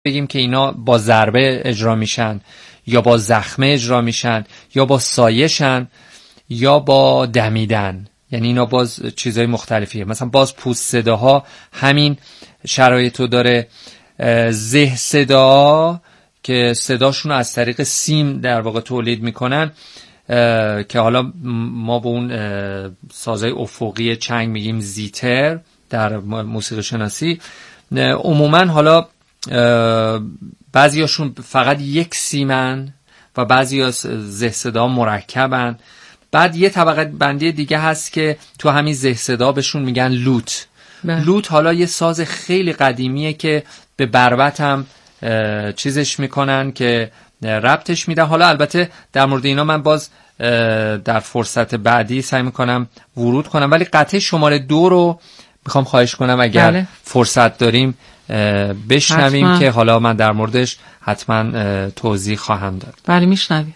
بگیم که اینا با ضربه اجرا میشن یا با زخمه اجرا میشن یا با سایشن یا با دمیدن، یعنی اینا باز چیزهای مختلفیه. مثلا باز پوست صداها همین شرایطو داره. زه صدا که صداشون از طریق سیم در واقع تولید میکنن، که حالا ما به اون سازهای افقی چنگ میگیم زیتر در موسیقی شناسی. عموما حالا بعضیاشون فقط یک سیمن و بعضی از زه صدا مرکبن. بعد یه طبقه بندی دیگه هست که تو همین زه صدا بهشون میگن لوت. لوت حالا یه ساز خیلی قدیمیه که به بربط هم چیزش میکنن که ربطش میدن. حالا البته در مورد اینا من باز در فرصت بعدی سعی میکنم ورود کنم، ولی قطعه شماره 2 رو میخوام خواهش کنم اگر فرصت داریم بشنویم حتما. که حالا من در موردش حتما توضیح خواهم داد. بله میشنویم.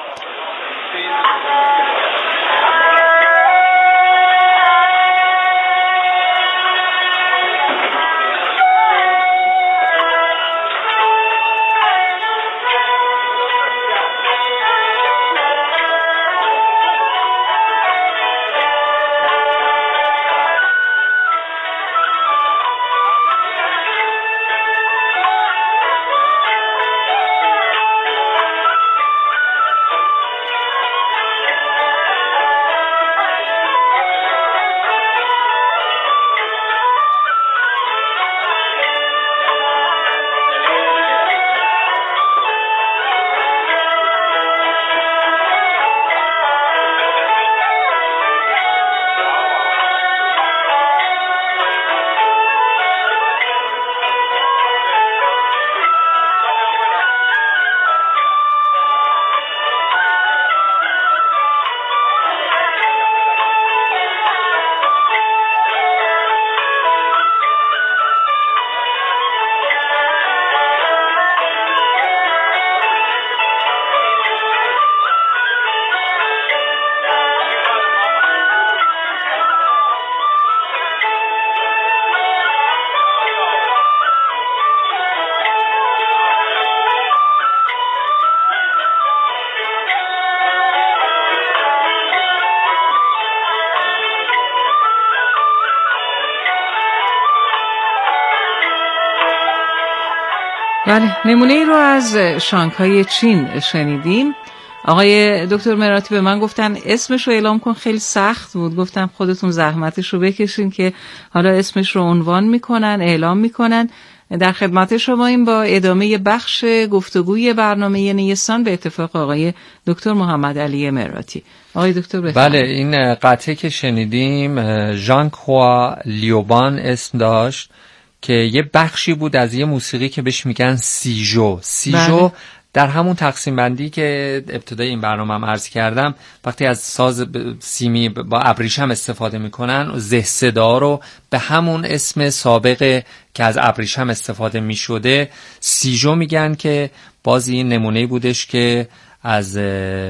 بله، نمونه ای رو از شانگهای چین شنیدیم. آقای دکتر مراتی به من گفتن اسمش رو اعلام کن، خیلی سخت بود. گفتم خودتون زحمتش رو بکشین که حالا اسمش رو عنوان میکنن، اعلام میکنن. در خدمت شما این با ادامه بخش گفتگوی برنامه نیستان به اتفاق آقای دکتر محمد علی مراتی. آقای دکتر بفرمایید. بله، این قطعه که شنیدیم ژان کوا لیوبان اسم داشت که یه بخشی بود از یه موسیقی که بهش میگن سیژو. سیژو در همون تقسیم بندی که ابتدای این برنامه هم عرض کردم، وقتی از ساز سیمی با ابریشم استفاده میکنن، زه صدا رو به همون اسم سابقه که از ابریشم استفاده میشده سیژو میگن، که باز این نمونه بودش که از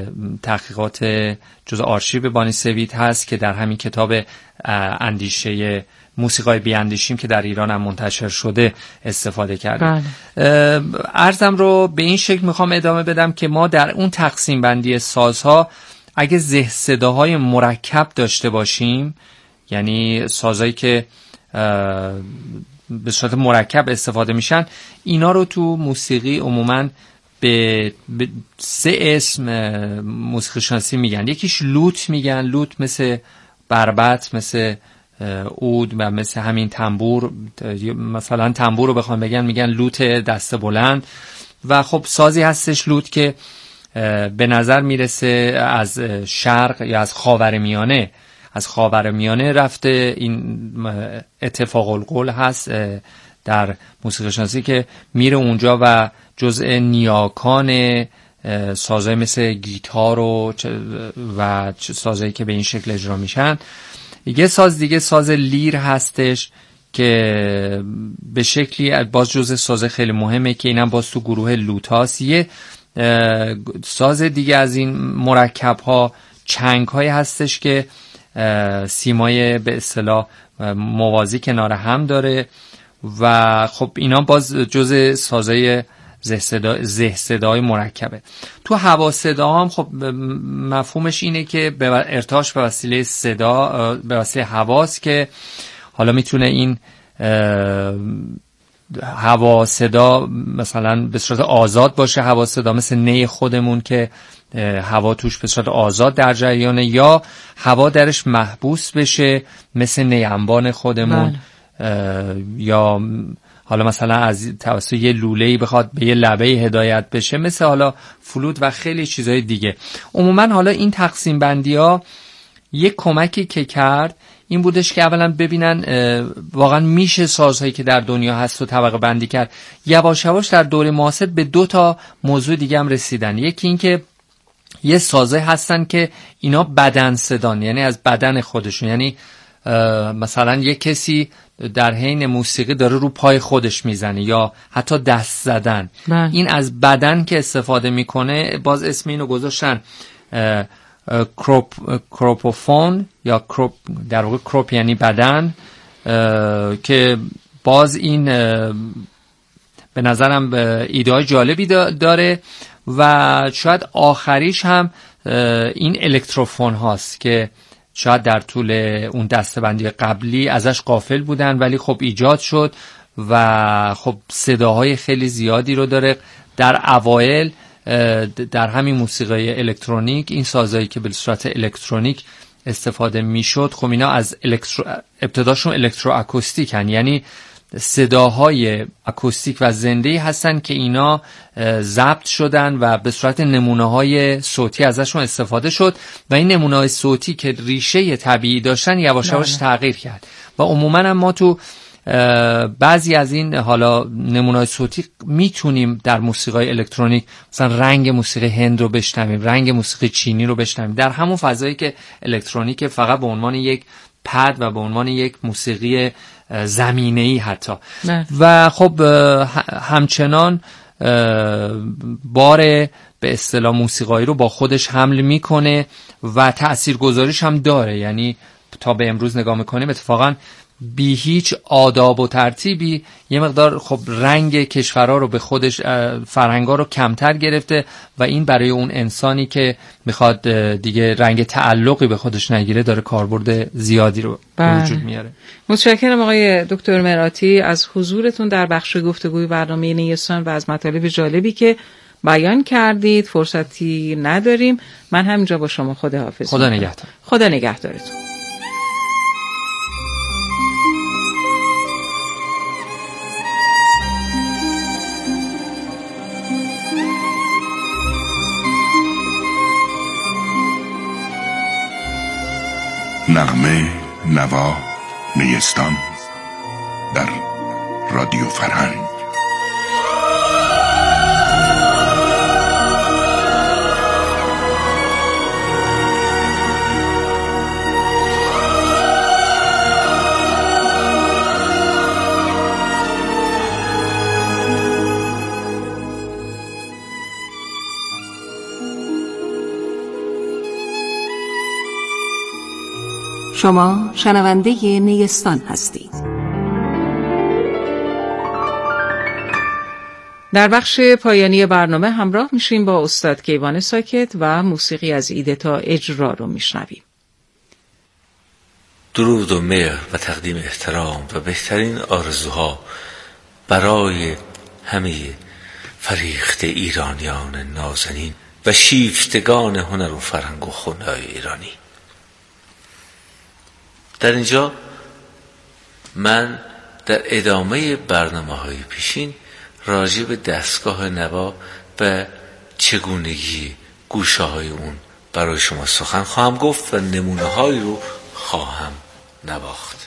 تحقیقات جزء آرشیو بانی سوید هست که در همین کتاب اندیشه موسیقای بیاندیشیم که در ایران هم منتشر شده استفاده کردیم. عرضم رو به این شکل میخوام ادامه بدم که ما در اون تقسیم بندی سازها اگه زه صداهای مرکب داشته باشیم، یعنی سازهایی که به صورت مرکب استفاده میشن، اینا رو تو موسیقی عموماً به 3 اسم موسیقی شناسی میگن. یکیش لوت میگن، لوت مثل بربط، مثل عود و مثل همین تنبور. مثلا تنبور رو بخوام بگن میگن لوت دست بلند. و خب سازی هستش لوت که به نظر میرسه از شرق یا از خاورمیانه رفته. این اتفاق القول هست در موسیقی شناسی که میره اونجا و جزء نیاکان سازهای مثل گیتار و سازهایی که به این شکل اجرا میشن. یه ساز دیگه ساز لیر هستش که به شکلی باز جزء ساز خیلی مهمه که اینم باز تو گروه لوتاس. یه ساز دیگه از این مرکب ها چنگ های هستش که سیمای به اصطلاح موازی کنار هم داره و خب اینا باز جزء سازهای زه صدای مرکبه. تو هوا صدا هم خب مفهومش اینه که ارتعاش به وسیله صدا به وسیله هواست که حالا میتونه این هوا صدا مثلا به صورت آزاد باشه، هوا صدا مثل نی خودمون که هوا توش به صورت آزاد در جریانه، یا هوا درش محبوس بشه مثل نی انبان خودمون، یا حالا مثلا از توسط یه لوله‌ای بخواد به یه لبه هدایت بشه مثل حالا فلوت و خیلی چیزای دیگه. عموما حالا این تقسیم بندی ها یه کمکی که کرد این بودش که اولا ببینن واقعا میشه سازهایی که در دنیا هست و طبقه بندی کرد. یواش یواش در دوره معاصر به 2 تا موضوع دیگه هم رسیدن. یکی این که یه سازه هستن که اینا بدن صدان، یعنی از بدن خودشون، یعنی مثلا یه کسی در حین موسیقی داره رو پای خودش میزنه یا حتی دست زدن، این از بدن که استفاده میکنه، باز اسم اینو گذاشتن کروپوفون یا در واقع کروپ یعنی بدن، که باز این به نظرم ایده جالبی داره و شاید آخریش هم این الکتروفون هاست که شاید در طول اون دسته‌بندی قبلی ازش غافل بودن ولی خب ایجاد شد و خب صداهای خیلی زیادی رو داره. در اوایل در همین موسیقی الکترونیک این سازهایی که به صورت الکترونیک استفاده میشد خب اینا از ابتداشون الکترو اکوستیکن، یعنی صداهای اکوستیک و زنده‌ای هستن که اینا ضبط شدن و به صورت نمونه‌های صوتی ازشون استفاده شد و این نمونه‌های صوتی که ریشه طبیعی داشتن یواش یواش تغییر کرد و عموما هم ما تو بعضی از این حالا نمونه‌های صوتی میتونیم در موسیقی الکترونیک مثلا رنگ موسیقی هند رو بشنویم، رنگ موسیقی چینی رو بشنویم در همون فضایی که الکترونیک فقط به عنوان یک پد و به عنوان یک موسیقی زمینه‌ای حتی و خب همچنان بار به اصطلاح موسیقایی رو با خودش حمل میکنه و تاثیرگذاریش هم داره. یعنی تا به امروز نگاه میکنیم اتفاقا بی هیچ آداب و ترتیبی یه مقدار خب رنگ کشورها رو به خودش، فرهنگا رو کمتر گرفته و این برای اون انسانی که میخواد دیگه رنگ تعلقی به خودش نگیره داره کاربرد زیادی رو به وجود میاره. متشکرم آقای دکتر مراتی از حضورتون در بخش گفتگوی برنامه نیستان و از مطالب جالبی که بیان کردید. فرصتی نداریم، من همینجا با شما خداحافظ. خدا نگهدار. خدا نگهدارتون. نغمه نوا نیستان در رادیو فرهنگ. شما شنونده نیستان هستید. در بخش پایانی برنامه همراه میشیم با استاد کیوان ساکت و موسیقی از ایده تا اجرا رو میشنویم. درود و مهر و تقدیم احترام و بهترین آرزوها برای همه فریخته ایرانیان نازنین و شیفتگان هنر و فرهنگ و خنای ایرانی. در اینجا من در ادامه برنامه‌های پیشین راجع به دستگاه نوا و چگونگی گوشه‌های اون برای شما سخن خواهم گفت و نمونه‌هایی رو خواهم نواخت.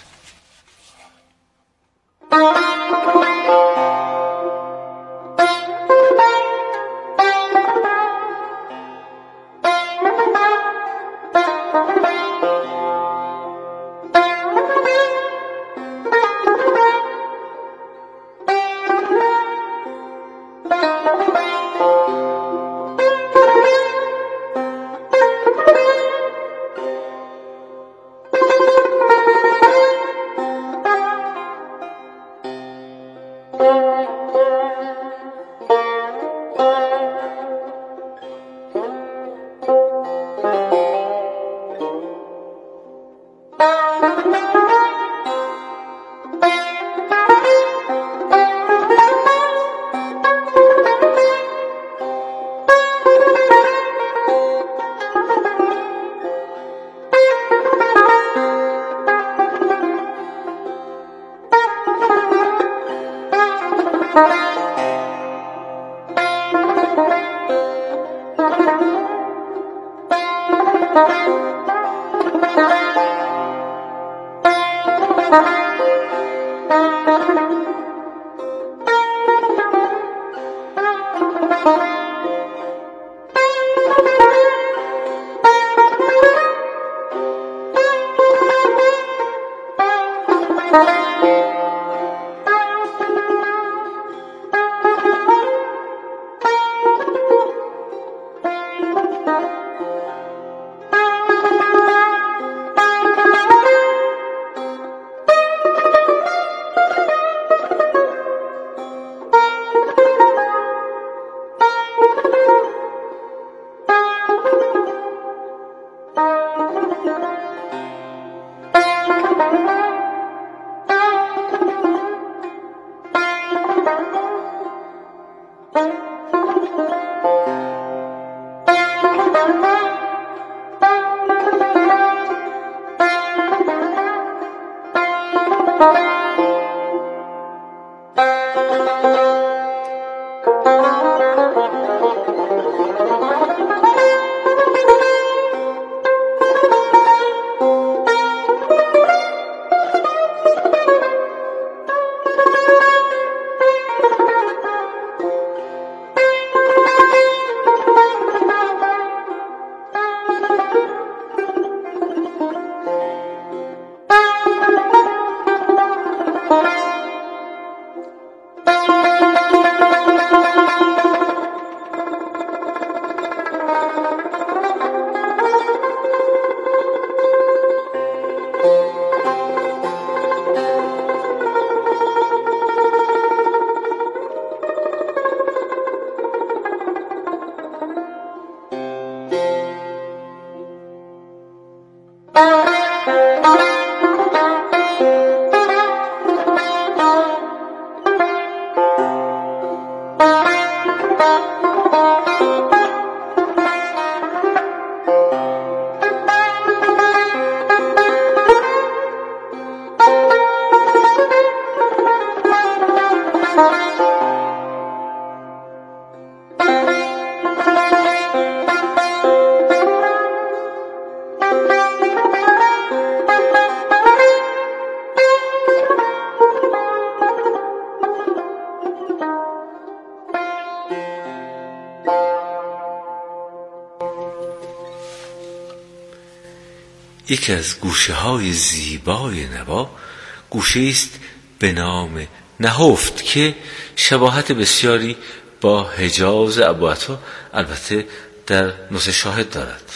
یکی از گوشه های زیبای نوا گوشه است به نام نهفت که شباهت بسیاری با حجاز ابوعطا البته در نسخه شاهد دارد.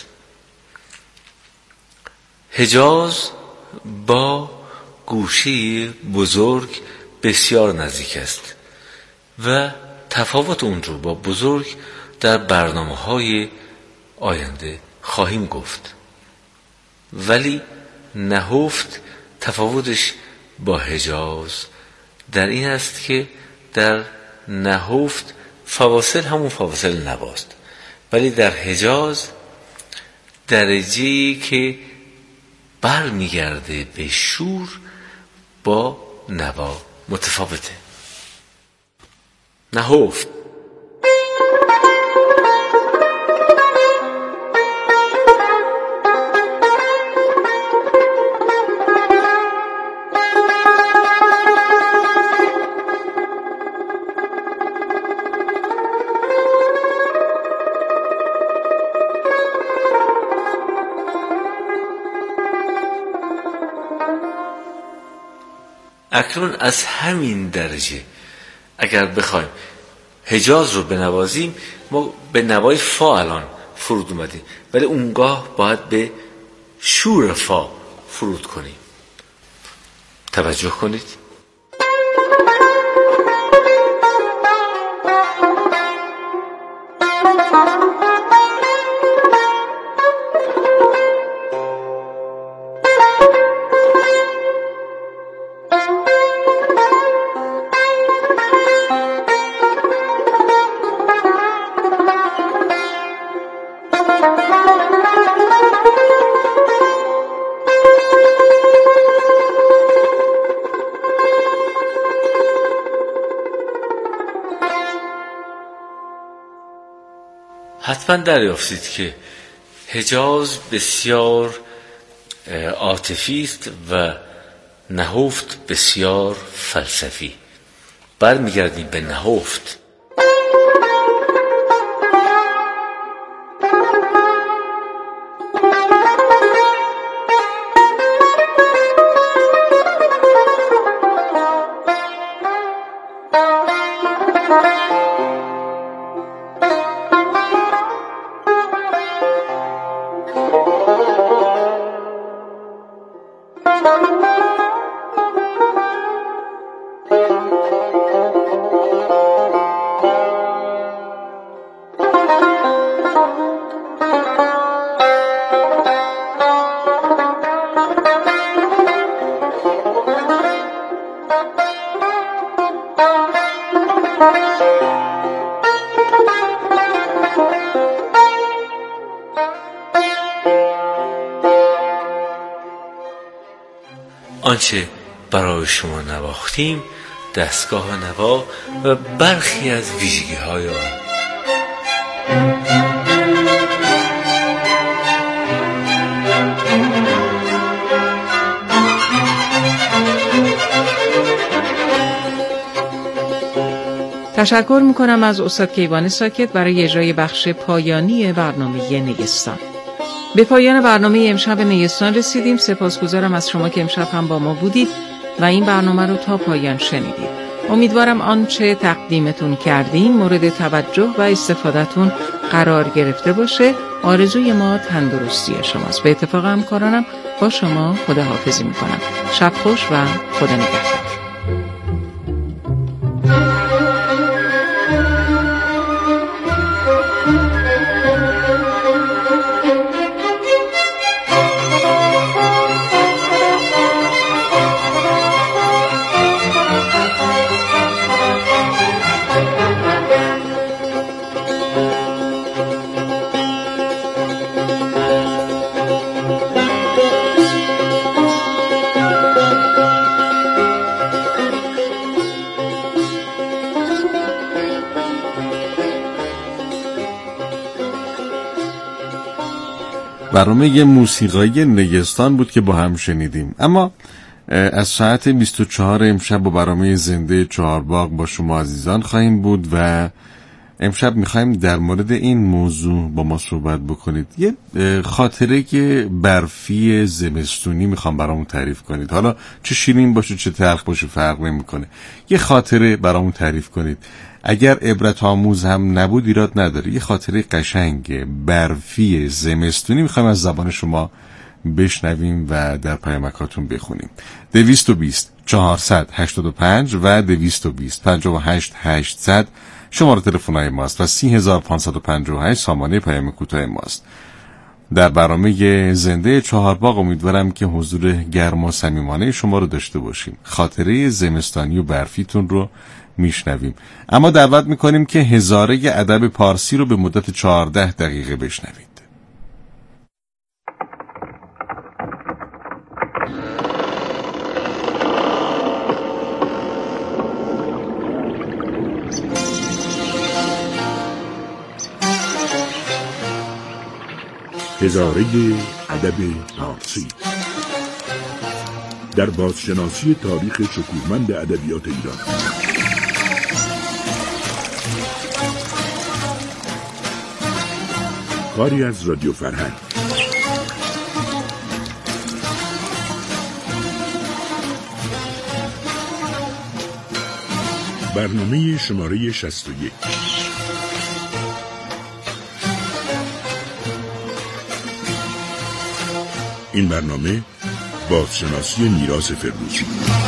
حجاز با گوشه بزرگ بسیار نزدیک است و تفاوت اون رو با بزرگ در برنامه‌های آینده خواهیم گفت. ولی نهفت تفاوتش با حجاز در این است که در نهفت فواصل همون فواصل نواست، ولی در حجاز درجه‌ای که برمیگرده به شور با نوا متفاوته. نهفت اکنون از همین درجه اگر بخوایم حجاز رو بنوازیم، ما به نوای فا الان فرود اومدیم، ولی اونگاه باید به شور فا فرود کنیم. توجه کنید. حتما دریافتید که حجاز بسیار عاطفی است و نهفت بسیار فلسفی. برمیگردیم به نهفت. آنچه برای شما نواختیم دستگاه نوا و برخی از ویژگی‌های آن. تشکر میکنم از استاد کیوان ساکت برای اجرای بخش پایانی برنامه نیستان. به پایان برنامه امشب نیستان رسیدیم. سپاسگزارم از شما که امشب هم با ما بودید و این برنامه رو تا پایان شنیدید. امیدوارم آنچه تقدیمتون کردیم مورد توجه و استفادهتون قرار گرفته باشه. آرزوی ما تندرستی شماست. به اتفاق همکارانم با شما خداحافظی میکنم. شب خوش و خدا نگهدار. برنامه موسیقایی نیستان بود که با هم شنیدیم. اما از ساعت 24 امشب با برنامه زنده چهارباغ با شما عزیزان خواهیم بود و امشب میخوایم در مورد این موضوع با ما صحبت بکنید. یه خاطره که برفی زمستونی میخوام برامون تعریف کنید. حالا چه شیرین باشه چه تلخ باشه فرق نمیکنه. یه خاطره برامون تعریف کنید. اگر عبرت آموز هم نبود ایراد نداره. یه خاطره قشنگ برفی زمستونی میخوایم از زبان شما بشنویم و در پیامکاتون بخونیم. 220 485 و 220 58 800 شماره تلفن‌های ماست و 30558 سامانه پیام کوتاه ماست. در برنامه زنده چهارباغ امیدوارم که حضور گرم و صمیمانه شما رو داشته باشیم. خاطره زمستانی و برفیتون رو میشنویم. اما دعوت میکنیم که هزاره ادب پارسی رو به مدت 14 دقیقه بشنوید. هزاره ادب پارسی در بازشناسی تاریخ شکوهمند ادبیات ایران. کاری از رادیو فرهنگ. برنامه شماره 61. این برنامه بازشناسی میراث فردوسی.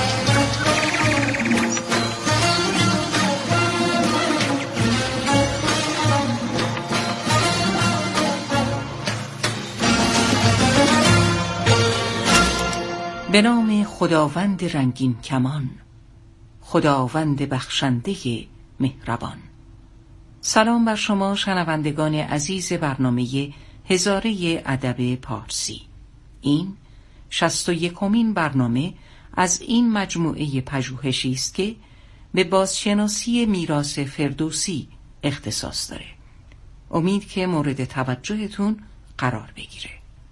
به نام خداوند رنگین کمان، خداوند بخشنده مهربان. سلام بر شما شنوندگان عزیز برنامه هزاره ادب پارسی. این 61مین برنامه از این مجموعه پژوهشی است که به بازشناسی میراث فردوسی اختصاص داره. امید که مورد توجهتون قرار بگیره.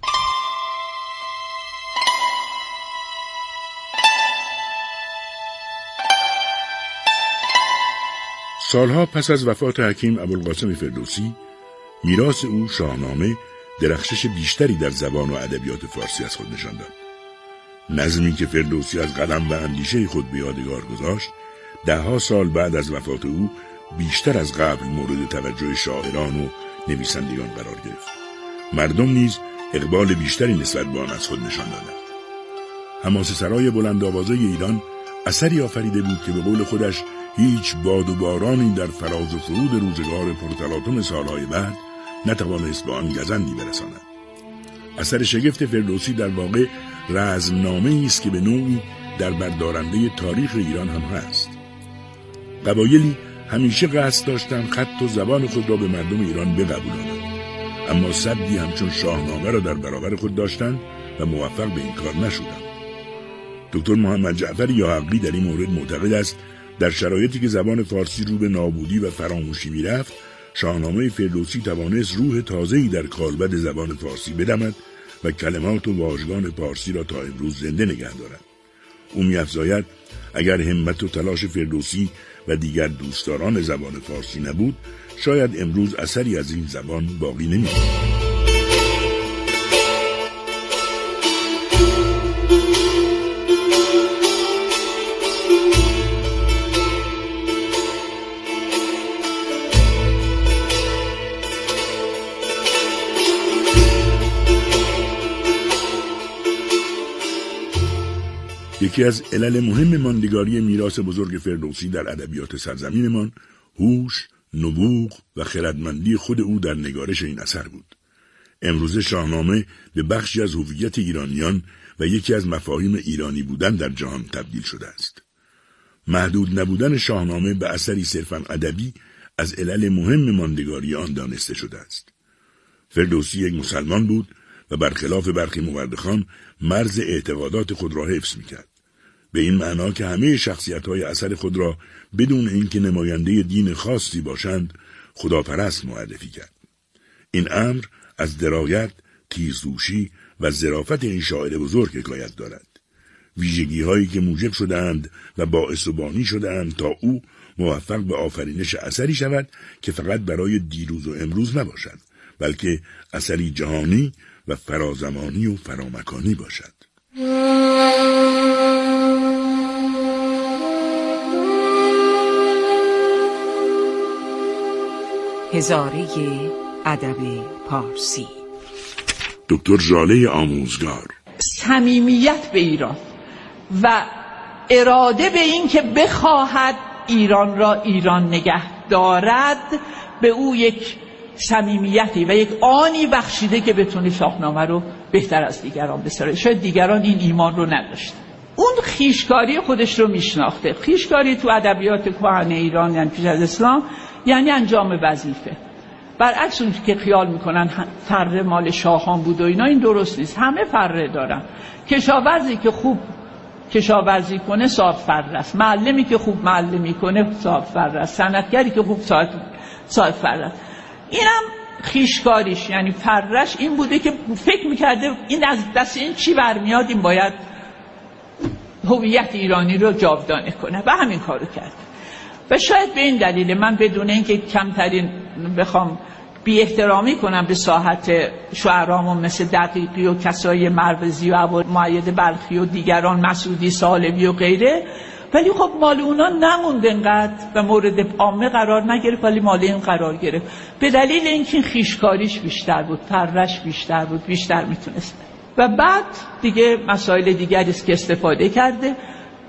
سالها پس از وفات حکیم ابوالقاسم فردوسی، میراث او شاهنامه درخشش بیشتری در زبان و ادبیات فارسی از خود نشان داد. نظمی که فردوسی از قلم و اندیشه خود به یادگار گذاشت، دهها سال بعد از وفات او بیشتر از قبل مورد توجه شاعران و نویسندگان قرار گرفت. مردم نیز اقبال بیشتری نسبت به آن از خود نشان دادند. حماسه‌سرای بلندآوازه ایران اثری آفریده بود که به قول خودش هیچ باد و بارانی در فراز و فرود روزگار پرتلاطم سالهای بعد نتوانست به آن گزندی برساند. اثر شگفت فردوسی در واقع رزمنامه‌ای است که به نوعی در بردارنده تاریخ ایران هم هست. قبایلی همیشه قصد داشتند خط و زبان خود را به مردم ایران بقبولانند، اما سبکی همچون شاهنامه را در برابر خود داشتند و موفق به این کار نشدند. دکتر محمد جعفر یاحقی در این مورد معتقد است در شرایطی که زبان فارسی رو به نابودی و فراموشی میرفت، شاهنامه فردوسی توانست روح تازه‌ای در کالبد زبان فارسی بدمد و کلمات و واژگان فارسی را تا امروز زنده نگه دارد. او می‌افزاید اگر همت و تلاش فردوسی و دیگر دوستداران زبان فارسی نبود، شاید امروز اثری از این زبان باقی نمی‌ماند. یکی از علل مهم ماندگاری میراث بزرگ فردوسی در ادبیات سرزمینمان هوش، نبوغ و خردمندی خود او در نگارش این اثر بود. امروز شاهنامه به بخشی از هویت ایرانیان و یکی از مفاهیم ایرانی بودن در جهان تبدیل شده است. محدود نبودن شاهنامه به اثری صرفاً ادبی از علل مهم ماندگاری آن دانسته شده است. فردوسی یک مسلمان بود و برخلاف برخی مورخان مرز اعتقادات خود را حفظ می‌کرد. به این معنا که همه شخصیت‌های اثر خود را بدون اینکه نماینده دین خاصی باشند خداپرست معرفی کرد. این امر از درایت، تیزهوشی و ظرافت این شاعر بزرگ حکایت دارد. ویژگی‌هایی که موجب شده‌اند و باعث و بانی شده‌اند تا او موفق به آفرینش اثری شود که فقط برای دیروز و امروز نباشد، بلکه اثری جهانی و فرازمانی و فرامکانی باشد. هزاره ادب پارسی. دکتر ژاله آموزگار. صمیمیت به ایران و اراده به این که بخواهد ایران را ایران نگه دارد به او یک صمیمیتی و یک آنی بخشیده که بتونه شاهنامه رو بهتر از دیگران بسازه. شاید دیگران این ایمان رو نداشتن. اون خویشکاری خودش رو میشناخته. خویشکاری تو ادبیات کهن ایران یعنی پیش از اسلام یعنی انجام وظیفه. برعکس اون که خیال میکنن فره مال شاهان بود و اینا، این درست نیست. همه فره دارن. کشاورزی که خوب کشاورزی کنه صاحب فره است. معلمی که خوب معلمی کنه صاحب فره است. صنعتگری که خوب صاحب فره است. اینم خویشکاریش یعنی فرش این بوده که فکر میکرده این از دست این چی برمیاد، این باید هویت ایرانی رو جاودانه کنه و همین کارو کرد. و شاید به این دلیل من بدون اینکه کمترین بخوام بی احترامی کنم به ساحت شعرامون مثل دقیقی و کسای مروزی و ابوالمعید بلخی و دیگران، مسعودی سالمی و غیره، ولی خب مال اونا نموند انقدر و مورد عامه قرار نگرفت، ولی مال این قرار گرفت به دلیل اینکه خویشکاریش بیشتر بود، فرش بیشتر بود، بیشتر میتونست. و بعد دیگه مسائل دیگری است که استفاده کرده.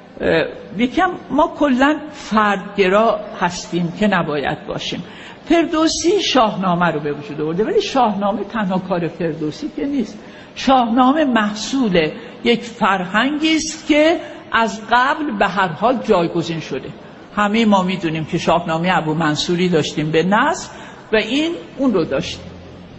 یکم ما کلا فردگرا هستیم که نباید باشیم. فردوسی شاهنامه رو به وجود آورده، ولی شاهنامه تنها کار فردوسی که نیست. شاهنامه محصول یک فرهنگی است که از قبل به هر حال جایگزین شده. همه ما میدونیم که شاهنامه ابومنصوری داشتیم به نصر و این اون رو داشتیم،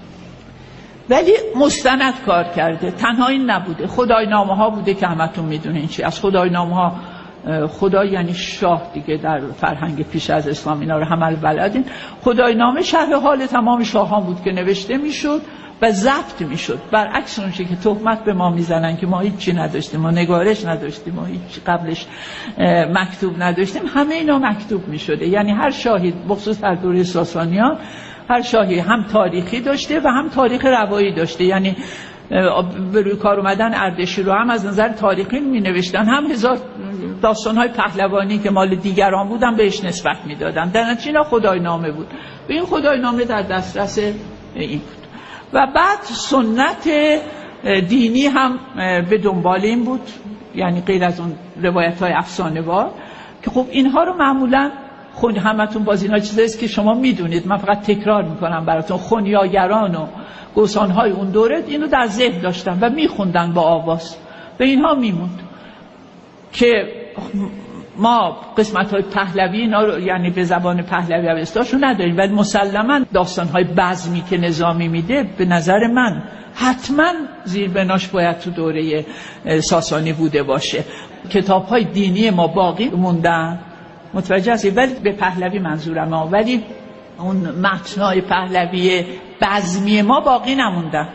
ولی مستند کار کرده. تنها این نبوده، خداینامه ها بوده که همتون میدونین چی از خداینامه ها. خدا یعنی شاه دیگه در فرهنگ پیش از اسلام، اینا رو همه بلدین. خداینامه شرح حال تمام شاهان بود که نوشته میشد و ضبط میشد. برعکس اون چیزی که تهمت به ما میزنن که ما هیچ چی نداشتیم، ما نگارش نداشتیم، ما هیچ قبلش مکتوب نداشتیم، همه اینا مکتوب میشده. یعنی هر شاهی بخصوص در دوره ساسانیان هر شاهی هم تاریخی داشته و هم تاریخ روایی داشته. یعنی به روی کار اومدن اردشیر رو هم از نظر تاریخی می نوشتن، هم هزار داستان‌های پهلوانی که مال دیگران بودن بهش نسبت میدادن. در نتیجه اینا خداینامه بود و این خداینامه در دسترس این بود. و بعد سنت دینی هم به دنبال این بود، یعنی غیر از اون روایت‌های افسانه‌وار که خب اینها رو معمولاً همتون باز اینا چیزاییست که شما میدونید، من فقط تکرار میکنم براتون. خونیاگران و گوسانهای اون دوره اینو در ذهن داشتن و میخوندن با آواز و اینها میموند که ما قسمت‌های پهلوی اینا رو یعنی به زبان پهلوی اوستاشو نداریم، ولی مسلماً داستان‌های بزمی که نظامی میده به نظر من حتما زیربناش باید تو دوره ساسانی بوده باشه. کتاب‌های دینی ما باقی موندن، متوجه هستی؟ ولی به پهلوی منظورم ولی اون متن‌های پهلوی بزمی ما باقی نموندن.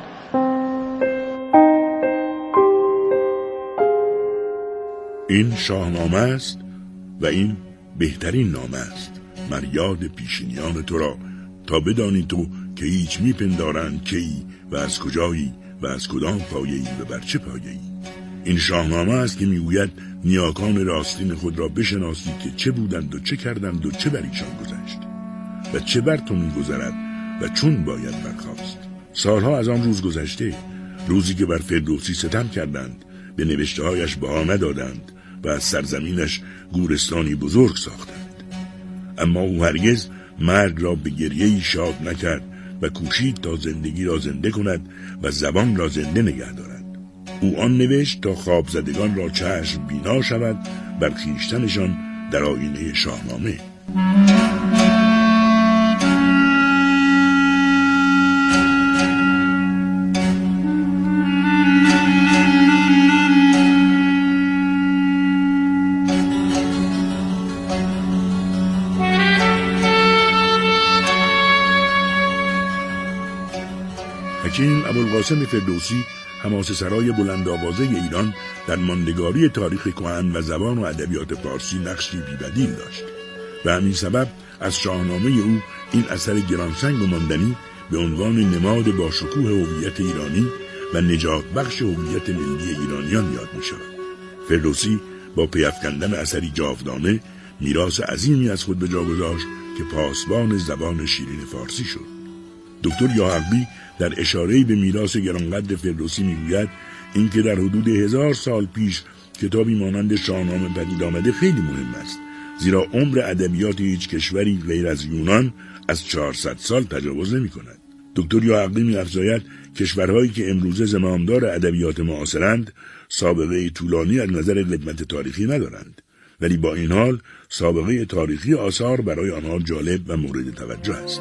این شاهنامه است و این بهترین نامه است، مریاد پیشینیان تو را تا بدانی تو که هیچ میپندارند کی و از کجایی و از کدام پایه‌ای و بر چه پایه‌ای. این شاهنامه است که میگوید نیاکان راستین خود را بشناسی که چه بودند و چه کردند و چه بر ایشان گذشت و چه بر تو میگذرد و چون باید برخاست. سالها از آن روز گذشته، روزی که بر فردوسی ستم کردند، به نوشته‌هایش بها ندادند و از سرزمینش گورستانی بزرگ ساختند. اما او هرگز مرگ را به گریه‌ای شاد نکرد و کوشید تا زندگی را زنده کند و زبان را زنده نگه دارد. او آن نوشت تا خواب زدگان را چشم بینا شود بر خویشتنشان در آینه شاهنامه. حکیم ابوالقاسم فردوسی حماسه سرای بلند آوازه ایران در ماندگاری تاریخ کهن و زبان و ادبیات فارسی نقشی بی‌بدیل داشت و همین سبب از شاهنامه او این اثر گرانسنگ و ماندنی به عنوان نماد با شکوه هویت ایرانی و نجات بخش هویت ملی ایرانیان یاد می شود. فردوسی با پی‌افکندن اثری جاودانه میراث عظیمی از خود به جا گذاشت که پاسبان زبان شیرین فارسی شد. دکتر یاحقی در اشاره‌ای به میراث گرانقدر فردوسی میگوید اینکه در حدود 1000 سال پیش کتابی مانند شاهنامه پدید آمده خیلی مهم است، زیرا عمر ادبیات هیچ کشوری غیر از یونان از 400 سال تجاوز نمی‌کند. دکتر یاحقی می‌افزاید کشورهایی که امروزه زمامدار ادبیات معاصرند سابقه طولانی از نظر قدمت تاریخی ندارند، ولی با این حال سابقه تاریخی آثار برای آنها جالب و مورد توجه است.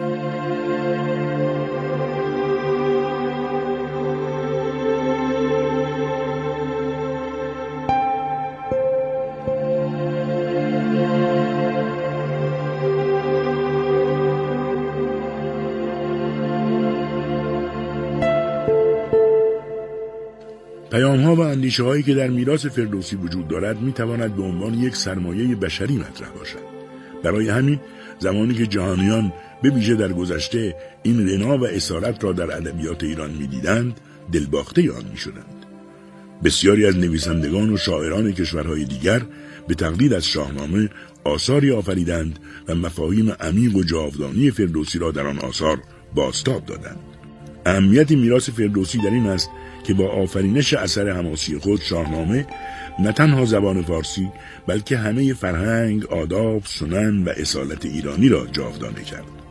پیام‌ها و اندیشه‌هایی که در میراث فردوسی وجود دارد می‌تواند به عنوان یک سرمایه بشری مطرح باشد. برای همین زمانی که جهانیان به ویژه در گذشته این غنا و اسارت را در ادبیات ایران می‌دیدند، دلباخته آن می‌شدند. بسیاری از نویسندگان و شاعران کشورهای دیگر به تقلید از شاهنامه آثاری آفریدند و مفاهیم عمیق و جاودانی فردوسی را در آن آثار بازتاب دادند. اهمیت میراث فردوسی در این است که با آفرینش اثر حماسی خود شاهنامه نه تنها زبان فارسی بلکه همه فرهنگ، آداب، سنن و اصالت ایرانی را جاودانه کرد.